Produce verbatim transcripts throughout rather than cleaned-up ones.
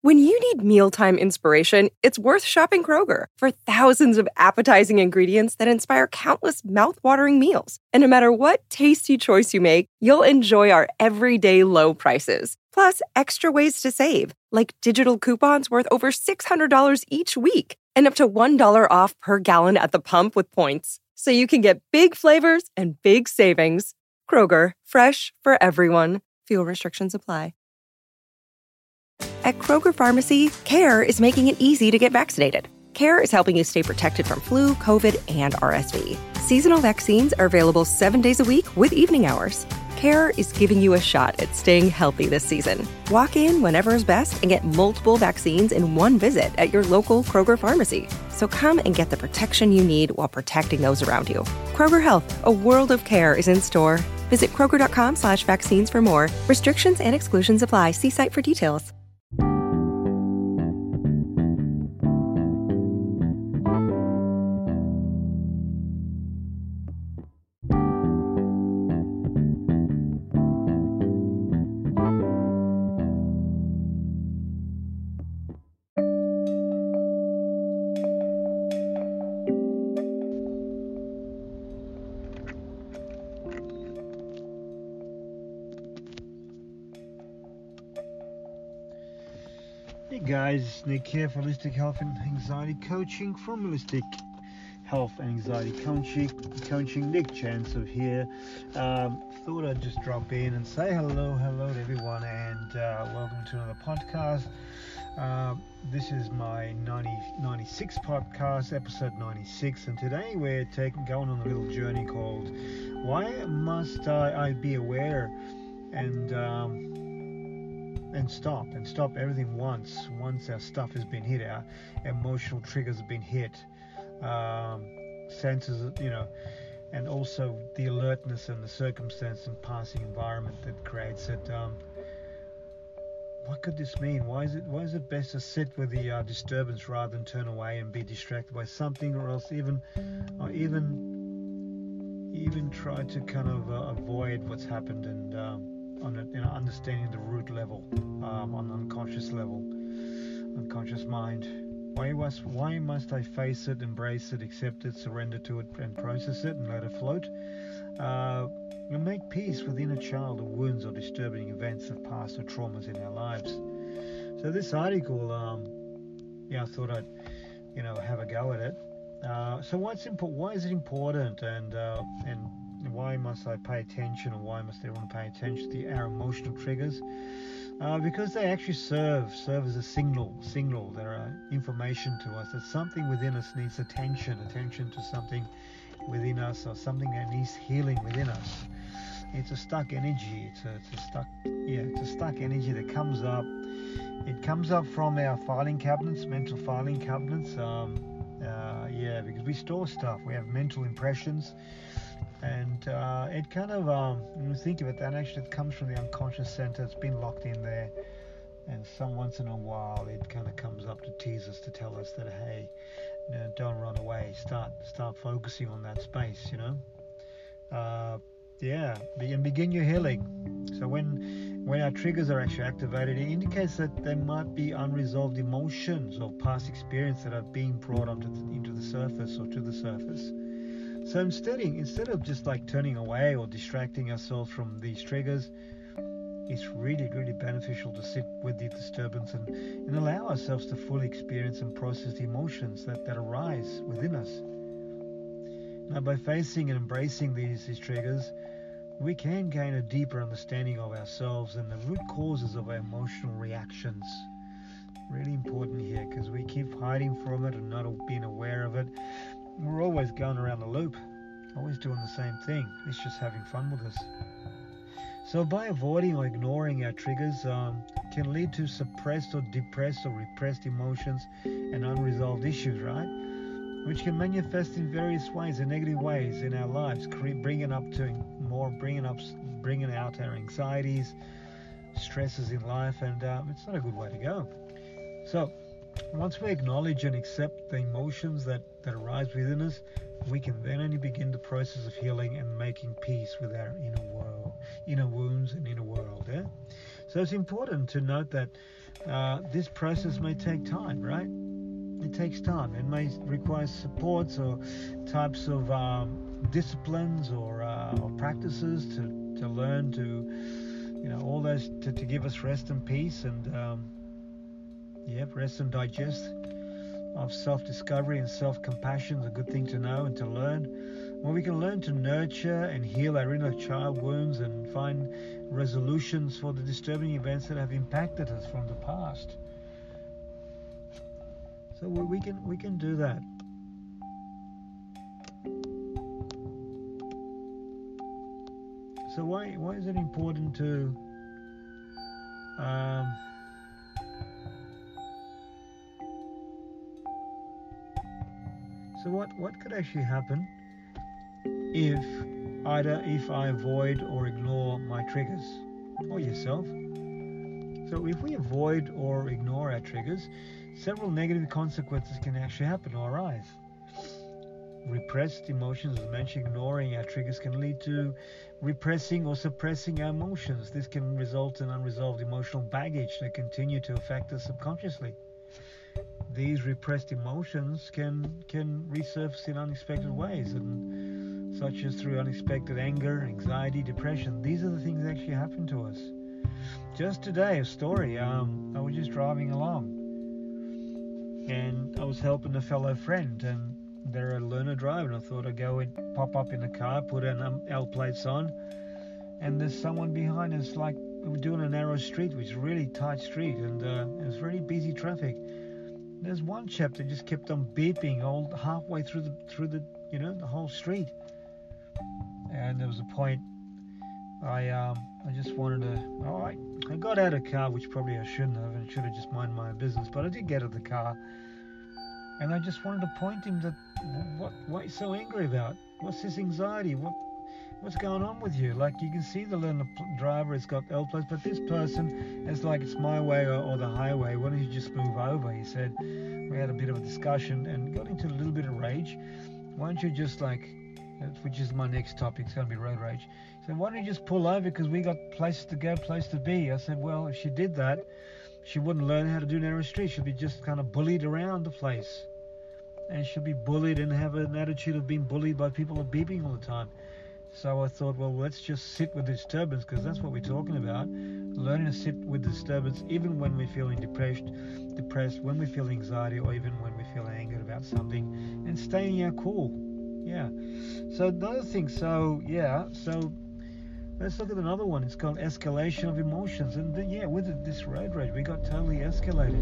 When you need mealtime inspiration, it's worth shopping Kroger for thousands of appetizing ingredients that inspire countless mouth-watering meals. And no matter what tasty choice you make, you'll enjoy our everyday low prices. Plus, extra ways to save, like digital coupons worth over six hundred dollars each week and up to one dollar off per gallon at the pump with points. So you can get big flavors and big savings. Kroger, fresh for everyone. Fuel restrictions apply. At Kroger Pharmacy, CARE is making it easy to get vaccinated. CARE is helping you stay protected from flu, COVID, and R S V. Seasonal vaccines are available seven days a week with evening hours. CARE is giving you a shot at staying healthy this season. Walk in whenever is best and get multiple vaccines in one visit at your local Kroger Pharmacy. So come and get the protection you need while protecting those around you. Kroger Health, a world of care is in store. Visit Kroger.com slash vaccines for more. Restrictions and exclusions apply. See site for details. Hey guys, Nick here for Holistic Health and Anxiety Coaching from Holistic Health and Anxiety Coaching. Coaching Nick Chancellor here. Um, thought I'd just drop in and say hello, hello to everyone, and uh, welcome to another podcast. Uh, this is my ninety, ninety-sixth podcast, episode ninety-six, and today we're taking going on a little journey called "Why Must I, I Be Aware?" and um, and stop and stop everything once once our stuff has been hit, our emotional triggers have been hit, um, senses, you know, and also the alertness and the circumstance and passing environment that creates it. Um, what could this mean? Why is it why is it best to sit with the uh, disturbance rather than turn away and be distracted by something, or else even or even even try to kind of uh, avoid what's happened and um, on a, you know, understanding the root level, um, on the unconscious level, unconscious mind. Why must why must I face it, embrace it, accept it, surrender to it, and process it, and let it float? Uh, and make peace with inner child or wounds or disturbing events of past or traumas in our lives. So this article, um, yeah, I thought I'd, you know, have a go at it. Uh, so what's important? Why is it important? And uh, and why must I pay attention, or why must everyone pay attention to our emotional triggers? Uh, because they actually serve serve as a signal, signal. They're uh, information to us that something within us needs attention, attention to something within us, or something that needs healing within us. It's a stuck energy. It's a, it's a stuck, yeah, it's a stuck energy that comes up. It comes up from our filing cabinets, mental filing cabinets. Um, uh, yeah, because we store stuff. We have mental impressions. And uh, it kind of, um, when you think of it, that actually comes from the unconscious center. It's been locked in there. And some once in a while, it kind of comes up to tease us, to tell us that, hey, you know, don't run away. Start start focusing on that space, you know. Uh, yeah, and begin your healing. So when when our triggers are actually activated, it indicates that there might be unresolved emotions or past experience that are being brought onto the, into the surface or to the surface. So instead, instead of just like turning away or distracting ourselves from these triggers, it's really, really beneficial to sit with the disturbance and, and allow ourselves to fully experience and process the emotions that, that arise within us. Now, by facing and embracing these, these triggers, we can gain a deeper understanding of ourselves and the root causes of our emotional reactions. Really important here, because we keep hiding from it and not being aware of it. We're always going around the loop, always doing the same thing. It's just having fun with us. So by avoiding or ignoring our triggers, um, can lead to suppressed or depressed or repressed emotions and unresolved issues, right? Which can manifest in various ways, in negative ways in our lives, bringing up to more, bringing up, bringing out our anxieties, stresses in life, and um, it's not a good way to go. So once we acknowledge and accept the emotions that, that arise within us, we can then only begin the process of healing and making peace with our inner world, inner wounds and inner world. Yeah? So it's important to note that uh, this process may take time, right? It takes time. It may require supports or types of um, disciplines or, uh, or practices to, to learn to, you know, all those to, to give us rest and peace and, um, yep, rest and digest of self-discovery and self-compassion is a good thing to know and to learn. When we can learn to nurture and heal our inner child wounds and find resolutions for the disturbing events that have impacted us from the past. So we can we can do that. So why why is it important to um, so what what could actually happen if either if I avoid or ignore my triggers or yourself? So if we avoid or ignore our triggers, several negative consequences can actually happen or arise. Repressed emotions, as mentioned, ignoring our triggers can lead to repressing or suppressing our emotions. This can result in unresolved emotional baggage that continue to affect us subconsciously. These repressed emotions can can resurface in unexpected ways, and such as through unexpected anger, anxiety, depression. These are the things that actually happen to us. Just today, a story. Um, I was just driving along, and I was helping a fellow friend, and they're a learner driver, and I thought I'd go and pop up in the car, put an um, L plates on, and there's someone behind us, like we were doing a narrow street, which is a really tight street, and uh, it was really busy traffic. There's one chap that just kept on beeping all halfway through the through the you know the whole street, and there was a point I um I just wanted to all right I got out of the car, which probably I shouldn't have, and should have just minded my own business, but I did get out of the car. And I just wanted to point him that what what are you so angry about? What's this anxiety? What what's going on with you? Like, you can see the learner driver has got L plates, but this person is like, it's my way or, or the highway. Why don't you just move over? He said. We had a bit of a discussion and got into a little bit of rage. Why don't you just like, which is my next topic, it's going to be road rage. So why don't you just pull over, because we got places to go, place to be. I said, well, if she did that, she wouldn't learn how to do narrow streets. She'd be just kind of bullied around the place. And she'll be bullied and have an attitude of being bullied by people who are beeping all the time. So I thought, well, let's just sit with disturbance, because that's what we're talking about. Learning to sit with disturbance, even when we're feeling depressed, depressed, when we feel anxiety, or even when we feel angered about something, and staying our cool. Yeah. So another thing. So yeah. So let's look at another one. It's called escalation of emotions. And the, yeah, with this road rage, we got totally escalated.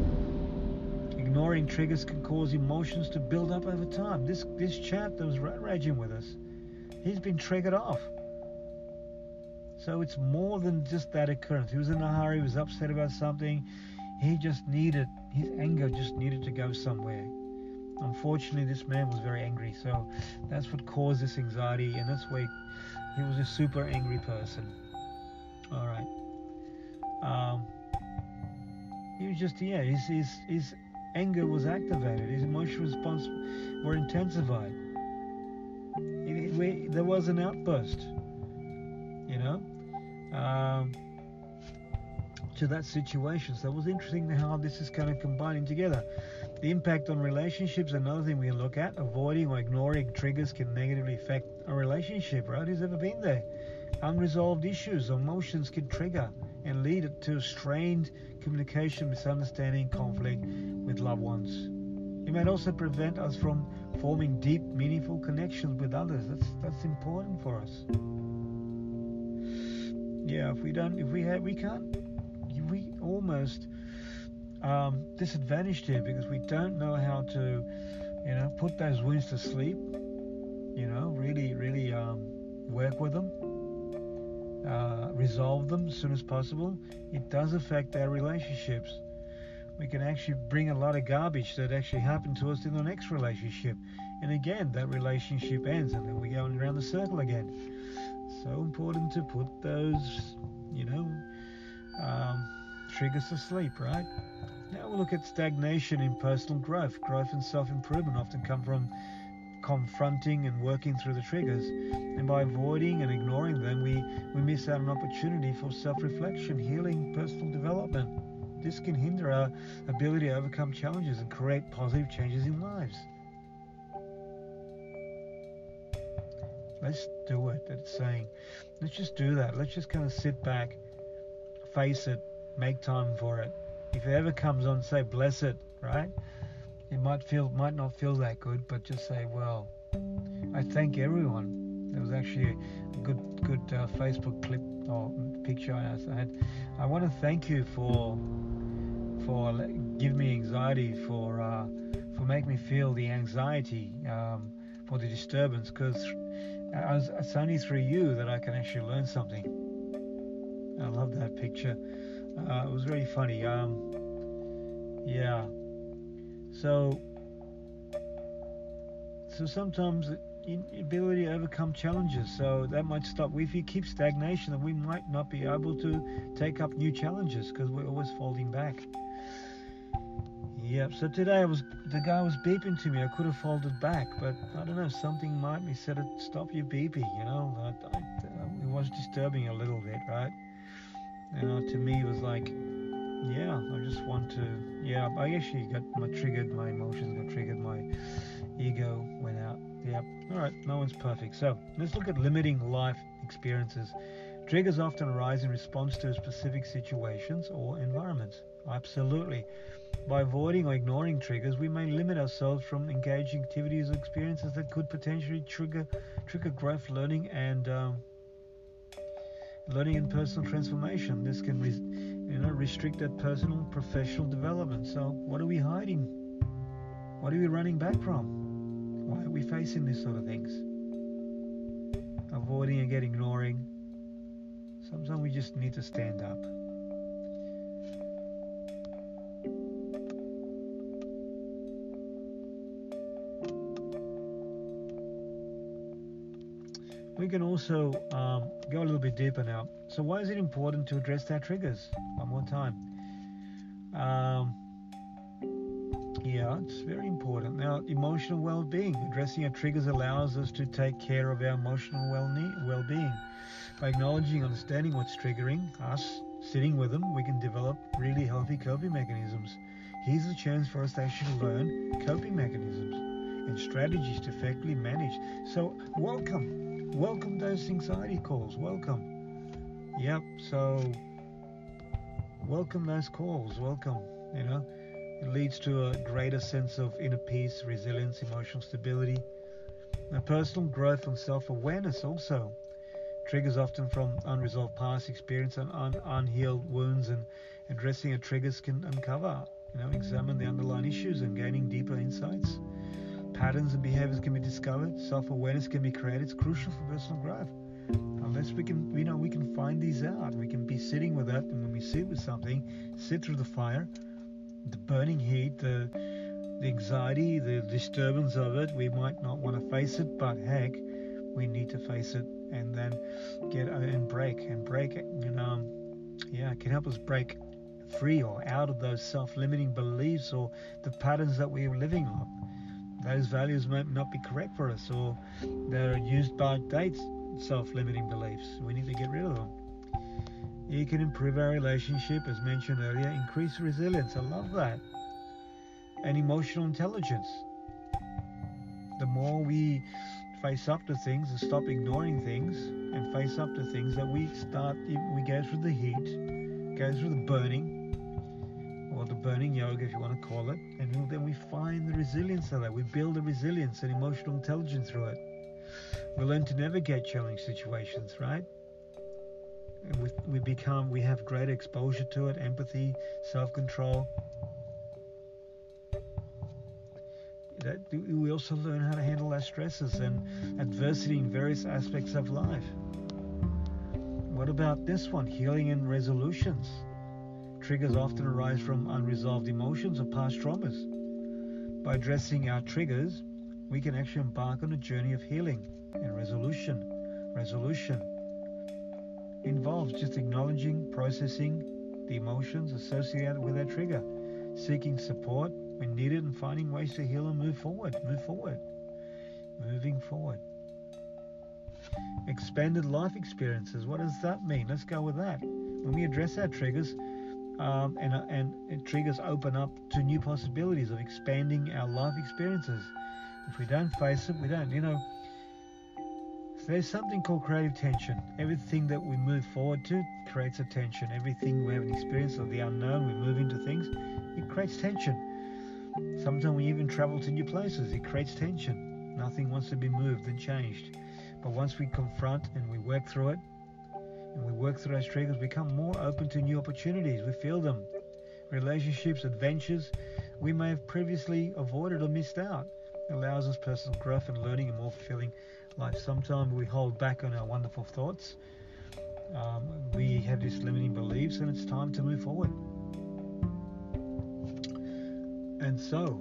Ignoring triggers can cause emotions to build up over time. This this chap that was road raging with us, he's been triggered off. So it's more than just that occurrence. He was in a hurry, he was upset about something. He just needed, his anger just needed to go somewhere. Unfortunately, this man was very angry. So that's what caused this anxiety, and that's why he was a super angry person. All right. Um, he was just, yeah, his, his, his anger was activated. His emotional response were intensified. We, there was an outburst, you know, um, to that situation. So it was interesting how this is kind of combining together. The impact on relationships, another thing we look at. Avoiding or ignoring triggers can negatively affect a relationship, right? Who's ever been there? Unresolved issues, emotions can trigger and lead to strained communication, misunderstanding, conflict with loved ones. It may also prevent us from forming deep, meaningful connections with others. That's that's important for us. Yeah, if we don't, if we have, we can't, we almost um, disadvantaged here because we don't know how to, you know, put those wounds to sleep. You know, really, really um, work with them, uh, resolve them as soon as possible. It does affect our relationships. We can actually bring a lot of garbage that actually happened to us in the next relationship. And again, that relationship ends, and then we're going around the circle again. So important to put those, you know, um, triggers to sleep, right? Now we'll look at stagnation in personal growth. Growth and self-improvement often come from confronting and working through the triggers. And by avoiding and ignoring them, we, we miss out on opportunity for self-reflection, healing, personal development. This can hinder our ability to overcome challenges and create positive changes in lives. Let's do it. It's saying, let's just do that. Let's just kind of sit back, face it, make time for it. If it ever comes on, say, bless it, right? It might feel, might not feel that good, but just say, well, I thank everyone. There was actually a good, good uh, Facebook clip or picture I had. I want to thank you for, for giving me anxiety, for, uh, for making me feel the anxiety, um, for the disturbance, because it's only through you that I can actually learn something. I love that picture. Uh, it was really funny. Um, yeah. So, so sometimes the ability to overcome challenges. So that might stop. If you keep stagnation, then we might not be able to take up new challenges because we're always folding back. Yep. So today I was the guy was beeping to me. I could have folded back, but I don't know. Something might me said it. Stop your beeping. You know, I, I, it was disturbing a little bit, right? You know, to me it was like, yeah, I just want to. Yeah, I actually got my triggered. My emotions got triggered. My ego went out. Yep. All right. No one's perfect. So let's look at limiting life experiences. Triggers often arise in response to specific situations or environments. Absolutely. By avoiding or ignoring triggers, we may limit ourselves from engaging activities or experiences that could potentially trigger trigger growth, learning, and um, learning and personal transformation. This can, res- you know, restrict that personal, professional development. So, what are we hiding? What are we running back from? Why are we facing these sort of things? Avoiding and get ignoring. Sometimes we just need to stand up. We can also um, go a little bit deeper now. So why is it important to address our triggers? One more time. Um, yeah, it's very important. Now, emotional well-being. Addressing our triggers allows us to take care of our emotional well-being. By acknowledging, understanding what's triggering us, sitting with them, we can develop really healthy coping mechanisms. Here's a chance for us to actually learn coping mechanisms and strategies to effectively manage. So welcome. Welcome those anxiety calls. Welcome. Yep. So welcome those calls. Welcome. You know, it leads to a greater sense of inner peace, resilience, emotional stability, and personal growth and self-awareness. Also, triggers often from unresolved past experience and un- unhealed wounds, and addressing our triggers can uncover, you know, examine the underlying issues and gaining deeper insights. Patterns and behaviors can be discovered. Self-awareness can be created. It's crucial for personal growth. Unless we can, you know, we can find these out. We can be sitting with that, and when we sit with something, sit through the fire, the burning heat, the, the anxiety, the disturbance of it. We might not want to face it, but heck, we need to face it and then get and break and break. You know, yeah, it can help us break free or out of those self-limiting beliefs or the patterns that we're living on. Those values might not be correct for us, or they're used by dates, self-limiting beliefs. We need to get rid of them. You can improve our relationship, as mentioned earlier, increase resilience. I love that. And emotional intelligence. The more we face up to things and stop ignoring things and face up to things, that we start, we go through the heat, go through the burning, or the burning yoga, if you want to call it, and then we find the resilience of that. We build a resilience and emotional intelligence through it. We learn to navigate challenging situations, right? And we, we become, we have greater exposure to it, empathy, self-control. That, we also learn how to handle our stresses and adversity in various aspects of life. What about this one? Healing and resolutions. Triggers often arise from unresolved emotions or past traumas. By addressing our triggers, we can actually embark on a journey of healing and resolution. Resolution involves just acknowledging, processing the emotions associated with our trigger, seeking support when needed, and finding ways to heal and move forward. Move forward. moving forward. Expanded life experiences. What does that mean? Let's go with that. When we address our triggers, um, and, and, and triggers open up to new possibilities of expanding our life experiences. If we don't face it, we don't. You know, there's something called creative tension. Everything that we move forward to creates a tension. Everything we have an experience of the unknown, we move into things, it creates tension. Sometimes we even travel to new places, it creates tension. Nothing wants to be moved and changed. But once we confront and we work through it, and we work through those triggers, we become more open to new opportunities. We feel them. Relationships, adventures we may have previously avoided or missed out. It allows us personal growth and learning and more fulfilling life. Sometimes we hold back on our wonderful thoughts. Um, we have these limiting beliefs, and it's time to move forward. And so,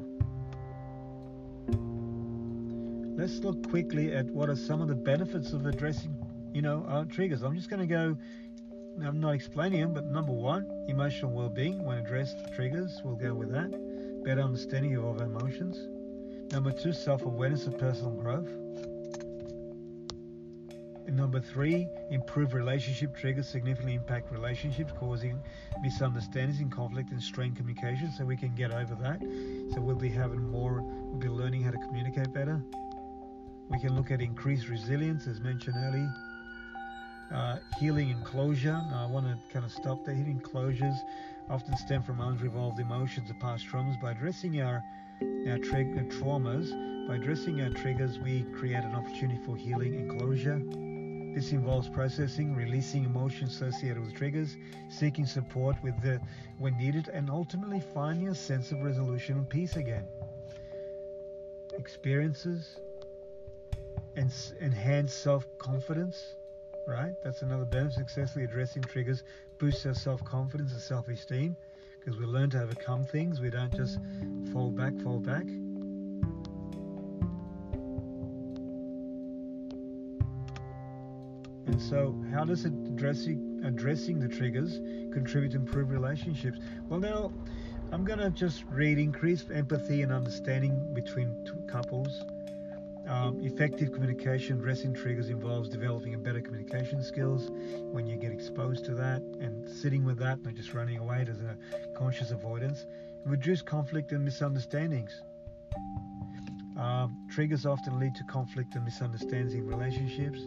let's look quickly at what are some of the benefits of addressing, you know, our triggers. I'm just going to go, I'm not explaining them, but number one, emotional well-being. When addressed triggers, we'll go with that. Better understanding of our emotions. Number two, self-awareness of personal growth. And number three, improve relationship triggers significantly impact relationships, causing misunderstandings and conflict and strained communication, so we can get over that. So we'll be having more, we'll be learning how to communicate better. We can look at increased resilience, as mentioned earlier. Uh, healing and closure. Now I want to kind of stop there. Healing closures often stem from unresolved emotions or past traumas. By addressing our our trigger traumas, by addressing our triggers, we create an opportunity for healing and closure. This involves processing, releasing emotions associated with triggers, seeking support with the when needed, and ultimately finding a sense of resolution and peace again. Experiences and enhance self-confidence. Right? That's another benefit. Successfully addressing triggers boosts our self-confidence and self-esteem, because we learn to overcome things. We don't just fall back, fall back. And so, how does it addressing addressing the triggers contribute to improved relationships? Well, now I'm going to just read increased empathy and understanding between two couples. Um, effective communication, addressing triggers involves developing a better communication skills when you get exposed to that, and sitting with that, not just running away. There's a conscious avoidance. Reduce conflict and misunderstandings. Um, triggers often lead to conflict and misunderstandings in relationships.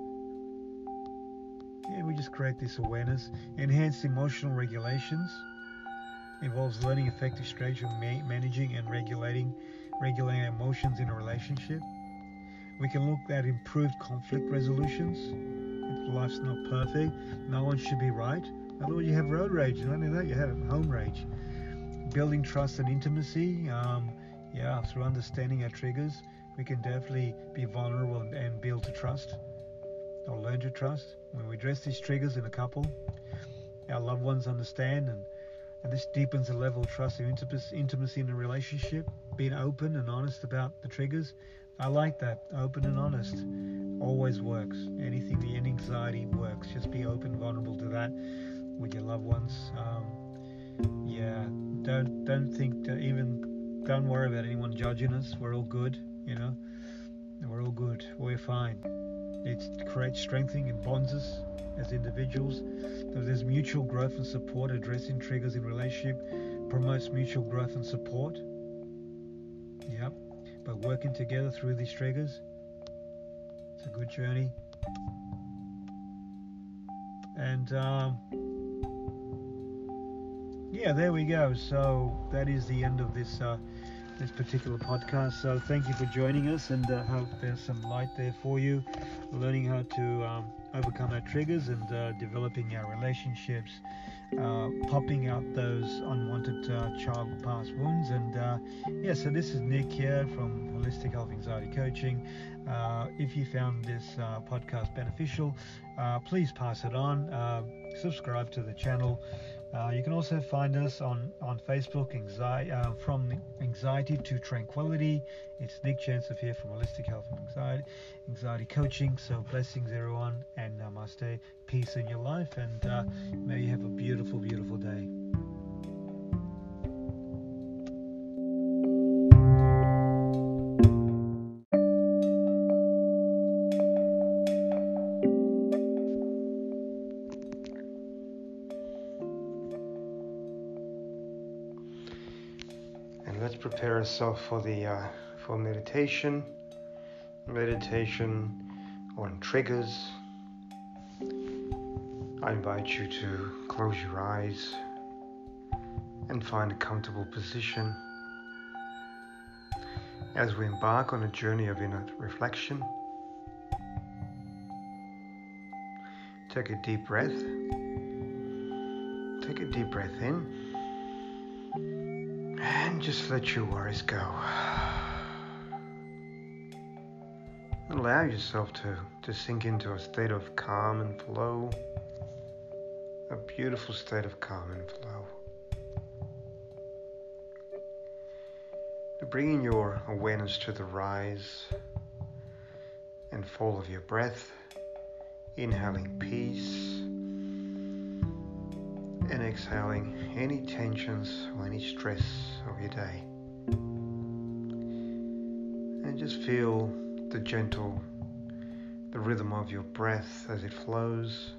Yeah, we just create this awareness. Enhance emotional regulations. Involves learning effective strategy of ma- managing and regulating regulating emotions in a relationship. We can look at improved conflict resolutions. If life's not perfect, no one should be right. Otherwise you have road rage, and not only that, you have home rage. Building trust and intimacy. Um, yeah, through understanding our triggers, we can definitely be vulnerable and, and build to trust, or learn to trust. When we address these triggers in a couple, our loved ones understand, and, and this deepens the level of trust and intimacy in a relationship. Being open and honest about the triggers. I like that. Open and honest always works. Anything, the anxiety works. Just be open, vulnerable to that with your loved ones. Um, yeah, don't don't think to even don't worry about anyone judging us. We're all good, you know. We're all good. We're fine. It creates strengthening and bonds us as individuals. There's mutual growth and support. Addressing triggers in relationship promotes mutual growth and support. Yep. But working together through these triggers, it's a good journey. And um, yeah, there we go. So that is the end of this uh, this particular podcast. So thank you for joining us, and uh, hope there's some light there for you, learning how to um, overcome our triggers and uh, developing our relationships, uh, popping out those unwanted uh, child past wounds. And uh, yeah, so this is Nick here from Holistic Health Anxiety Coaching. Uh, if you found this uh, podcast beneficial, uh, please pass it on. Uh, subscribe to the channel. Uh, you can also find us on, on Facebook, anxiety, uh, From Anxiety to Tranquility. It's Nick Chancellor here from Holistic Health and Anxiety, Anxiety Coaching. So blessings everyone, and namaste, peace in your life, and uh, may you have a beautiful, beautiful day. let's prepare ourselves for the uh, for meditation. Meditation on triggers. I invite you to close your eyes and find a comfortable position as we embark on a journey of inner reflection. Take a deep breath. Take a deep breath in and just let your worries go. Allow yourself to, to sink into a state of calm and flow, a beautiful state of calm and flow. Bringing your awareness to the rise and fall of your breath, inhaling peace and exhaling any tensions or any stress of your day. And just feel the gentle, the rhythm of your breath as it flows,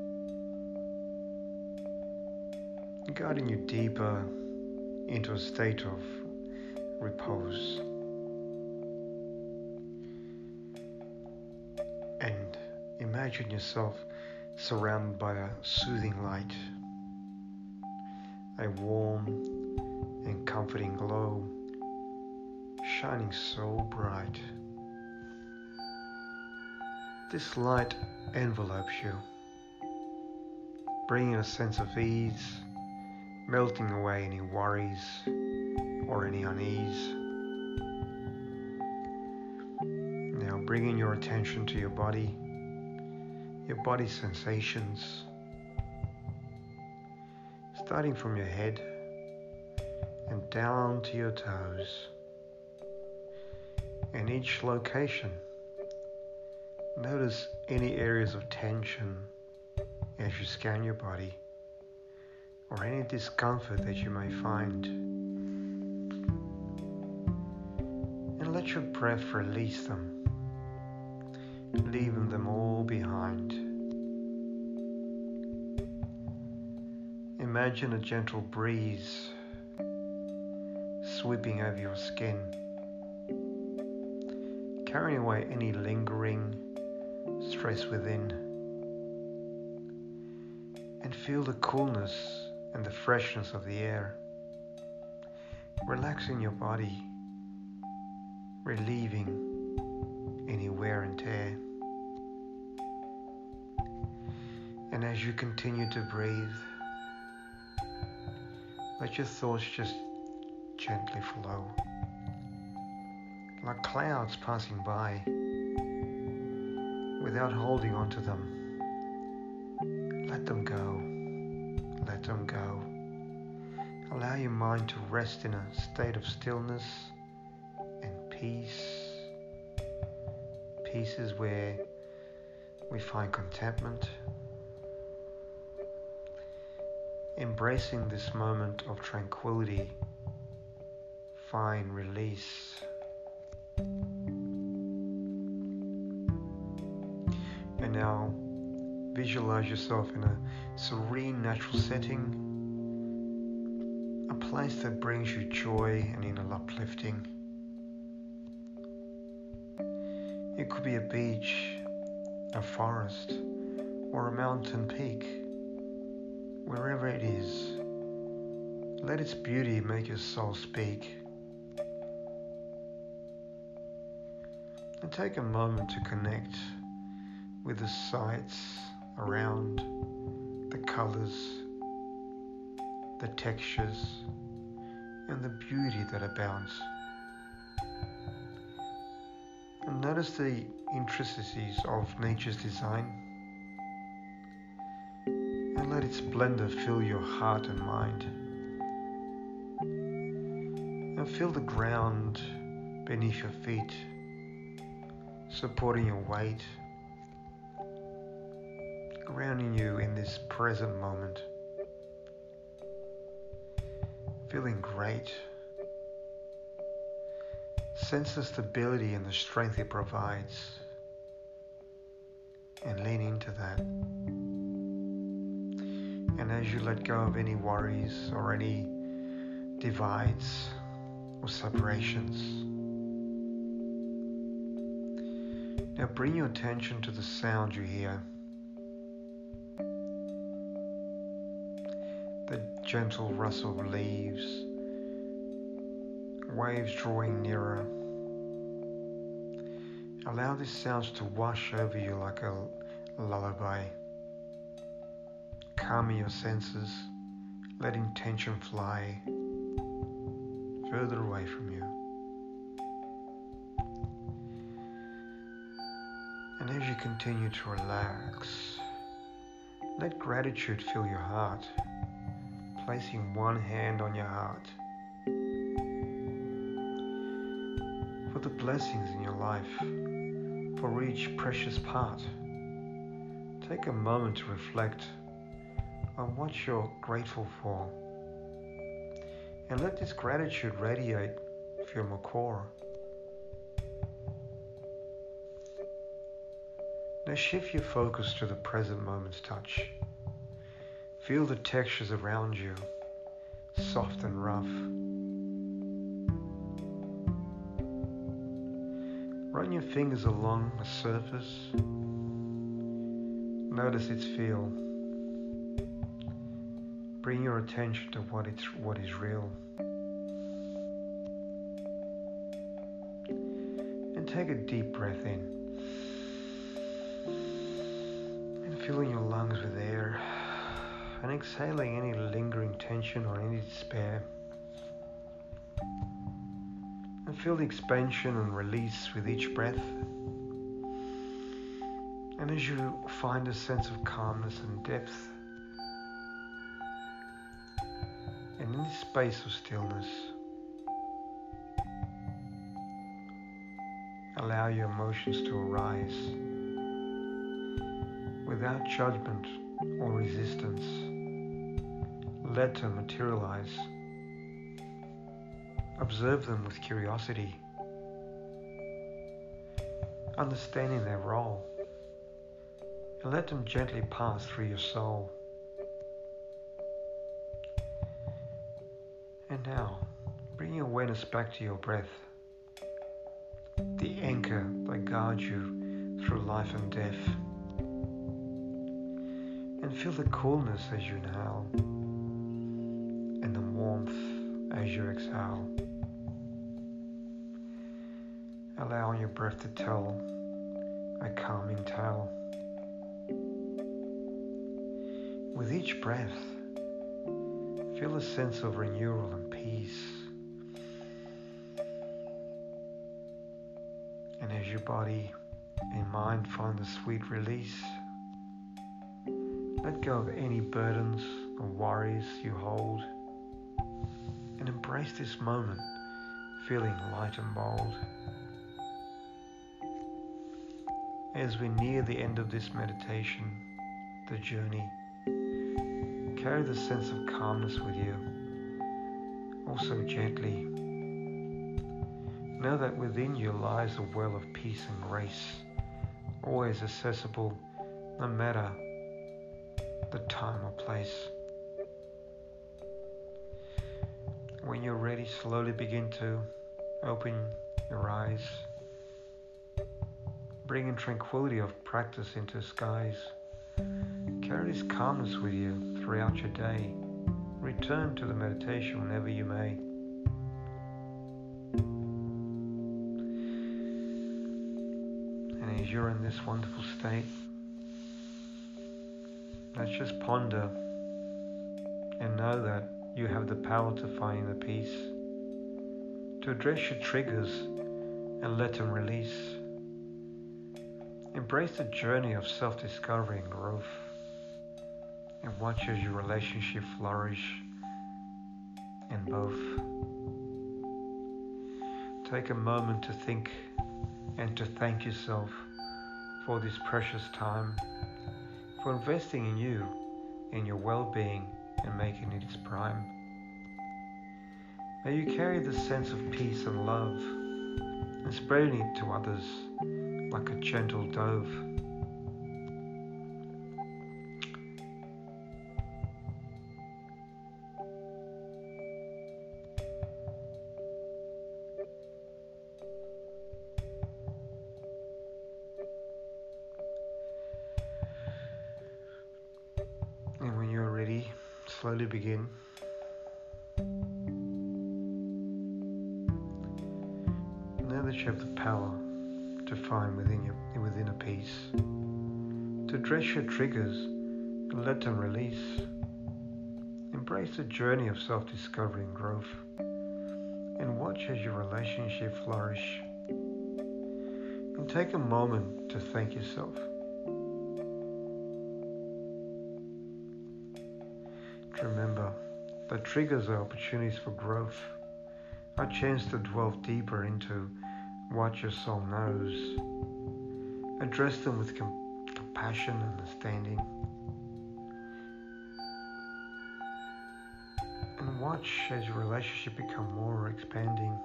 guiding you deeper into a state of repose. And imagine yourself surrounded by a soothing light, a warm and comforting glow, shining so bright. This light envelopes you, bringing a sense of ease, melting away any worries or any unease. Now bringing your attention to your body, your body sensations, starting from your head and down to your toes. In each location, notice any areas of tension as you scan your body, or any discomfort that you may find. And let your breath release them, leaving them all behind. Imagine a gentle breeze sweeping over your skin, carrying away any lingering stress within, and feel the coolness and the freshness of the air, relaxing your body, relieving any wear and tear. And as you continue to breathe, let your thoughts just gently flow, like clouds passing by, without holding on to them. Let them go. Let them go. Allow your mind to rest in a state of stillness and peace. Peace is where we find contentment. Embracing this moment of tranquility, find release. And now visualize yourself in a serene natural setting, a place that brings you joy and inner uplifting. It could be a beach, a forest, or a mountain peak. Wherever it is, let its beauty make your soul speak. And take a moment to connect with the sights around, the colors, the textures, and the beauty that abounds. And notice the intricacies of nature's design, and let its splendor fill your heart and mind. And feel the ground beneath your feet, supporting your weight, grounding you in this present moment. Feeling great. Sense the stability and the strength it provides, and lean into that. And as you let go of any worries or any divides or separations. Now bring your attention to the sound you hear. The gentle rustle of leaves, waves drawing nearer. Allow these sounds to wash over you like a lullaby, calming your senses, letting tension fly further away from you. And as you continue to relax, let gratitude fill your heart, placing one hand on your heart for the blessings in your life, for each precious part. Take a moment to reflect on what you're grateful for, and let this gratitude radiate from your core. Now shift your focus to the present moment's touch. Feel the textures around you, soft and rough. Run your fingers along the surface. Notice its feel. Bring your attention to what it's what is real. And take a deep breath in. And filling your lungs with air. And exhaling any lingering tension or any despair. And feel the expansion and release with each breath. And as you find a sense of calmness and depth, and in this space of stillness, allow your emotions to arise without judgment or resistance. Let them materialize. Observe them with curiosity, understanding their role, and let them gently pass through your soul. And now, bring your awareness back to your breath, the anchor that guides you through life and death. And feel the coolness as you inhale, and the warmth as you exhale. Allowing your breath to tell a calming tale. With each breath, feel a sense of renewal and peace. And as your body and mind find the sweet release, let go of any burdens or worries you hold, and embrace this moment, feeling light and bold. As we near the end of this meditation, the journey, carry the sense of calmness with you, also gently. Know that within you lies a well of peace and grace, always accessible, no matter the time or place. When you're ready, slowly begin to open your eyes, bringing tranquility of practice into skies. Carry this calmness with you throughout your day. Return to the meditation whenever you may. And as you're in this wonderful state, let's just ponder and know that you have the power to find the peace, to address your triggers and let them release. Embrace the journey of self-discovery and growth, and watch as your relationship flourish in both. Take a moment to think and to thank yourself for this precious time, for investing in you, in your well-being, and making it its prime. May you carry the sense of peace and love, and spreading it to others like a gentle dove. slowly begin. Now that you have the power to find within your within a piece, to address your triggers and let them release. Embrace the journey of self-discovery and growth, and watch as your relationship flourish. And take a moment to thank yourself. Remember that triggers are opportunities for growth, a chance to delve deeper into what your soul knows. Address them with com- compassion and understanding. And watch as your relationship become more expanding.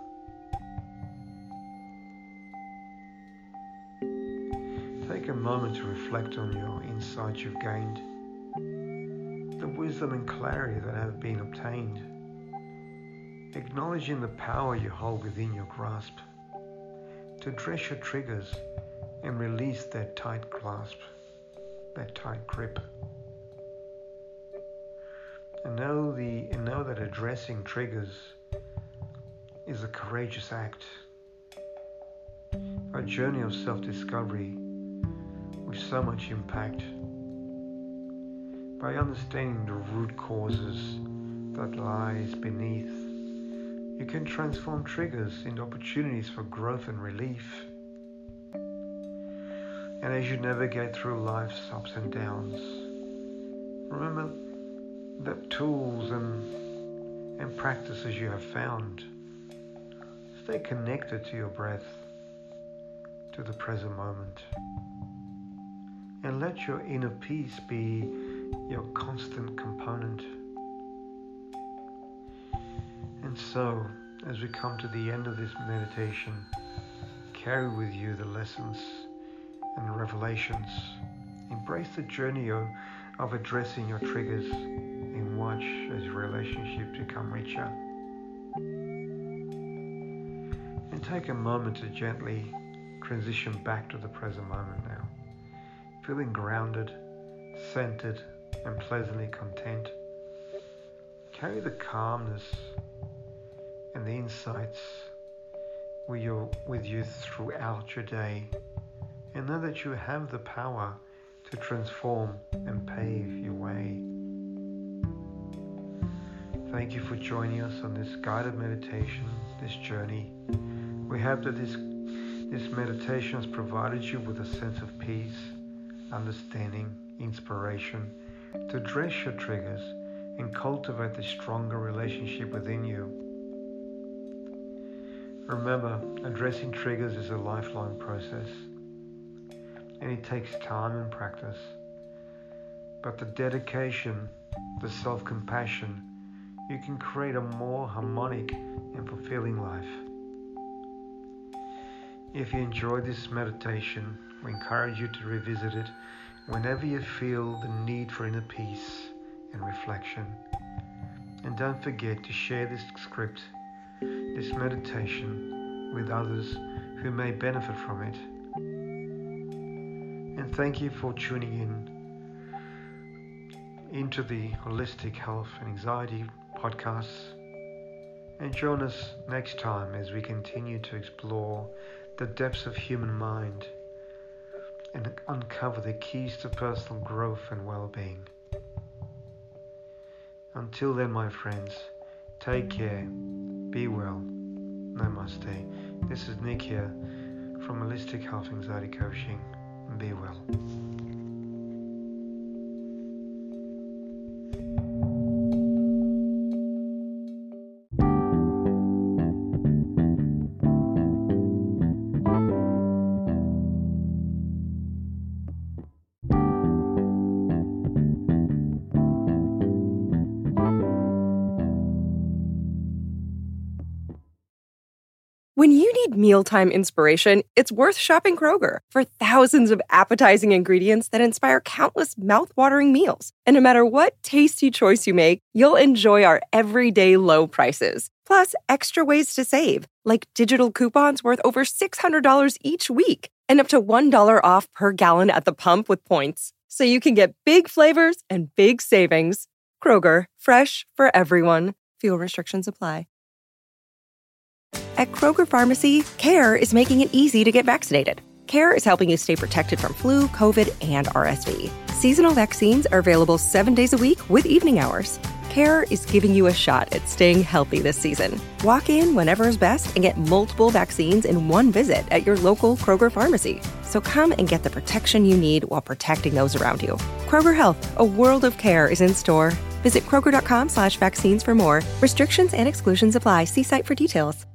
Take a moment to reflect on your insights you've gained, the wisdom and clarity that have been obtained, acknowledging the power you hold within your grasp to address your triggers and release that tight grasp, that tight grip. And know, the, and know that addressing triggers is a courageous act, a journey of self-discovery with so much impact. By understanding the root causes that lies beneath, you can transform triggers into opportunities for growth and relief. And as you navigate through life's ups and downs, remember that tools and, and practices you have found. Stay connected to your breath, to the present moment, and let your inner peace be your constant component. And so, as we come to the end of this meditation, carry with you the lessons and the revelations. Embrace the journey of, of addressing your triggers and watch as your relationships become richer. And take a moment to gently transition back to the present moment now, feeling grounded, centered, and pleasantly content. Carry the calmness and the insights with you, with you throughout your day, and know that you have the power to transform and pave your way. Thank you for joining us on this guided meditation, this journey. We hope that this, this meditation has provided you with a sense of peace, understanding, inspiration to address your triggers and cultivate a stronger relationship within you. Remember, addressing triggers is a lifelong process, and it takes time and practice. But the dedication, the self-compassion, you can create a more harmonic and fulfilling life. If you enjoyed this meditation, we encourage you to revisit it whenever you feel the need for inner peace and reflection. And don't forget to share this script, this meditation, with others who may benefit from it. And thank you for tuning in into the Holistic Health and Anxiety podcasts. And join us next time as we continue to explore the depths of human mind and uncover the keys to personal growth and well-being. Until then, my friends, take care, be well, namaste. This is Nick here from Holistic Health Anxiety Coaching. Be well. When you need mealtime inspiration, it's worth shopping Kroger for thousands of appetizing ingredients that inspire countless mouth-watering meals. And no matter what tasty choice you make, you'll enjoy our everyday low prices. Plus, extra ways to save, like digital coupons worth over six hundred dollars each week and up to one dollar off per gallon at the pump with points. So you can get big flavors and big savings. Kroger, fresh for everyone. Fuel restrictions apply. At Kroger Pharmacy, CARE is making it easy to get vaccinated. CARE is helping you stay protected from flu, COVID, and R S V. Seasonal vaccines are available seven days a week with evening hours. CARE is giving you a shot at staying healthy this season. Walk in whenever is best and get multiple vaccines in one visit at your local Kroger Pharmacy. So come and get the protection you need while protecting those around you. Kroger Health, a world of care is in store. Visit Kroger.com slash vaccines for more. Restrictions and exclusions apply. See site for details.